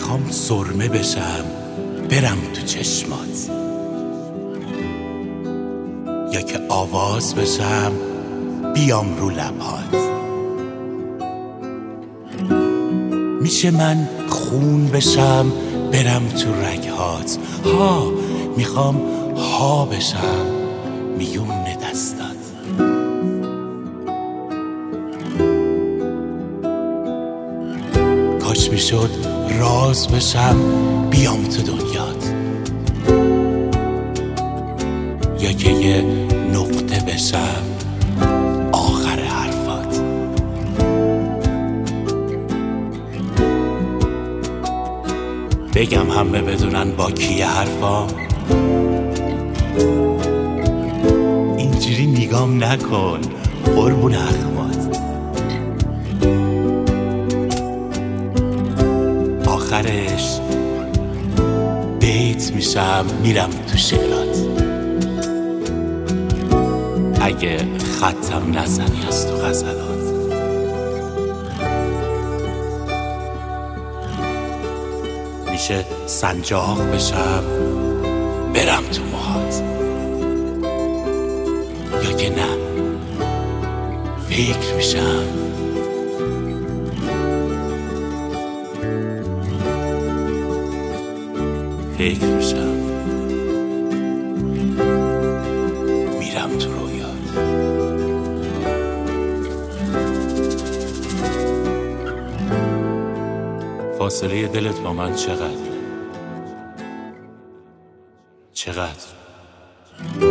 میخوام سرمه بشم برم تو چشمات، یا که آواز بشم بیام رو لبات. میشه من خون بشم برم تو رگهات، ها میخوام ها بشم میون دستات. کاش میشد راز بشم بیام تو دنیات، یا که یه نقطه بشم آخر حرفات. بگم همه بدونن با کیه حرفام، اینجوری نگام نکن قربون اخوات. آخرش بیت میشم میرم تو شعرات، اگه خطم نزنی از تو غزلات. میشه سنجاق بشم برم تو موهات، یا که نه فکر میشم میرم تو رویات. فاصله دلت با من چقدر؟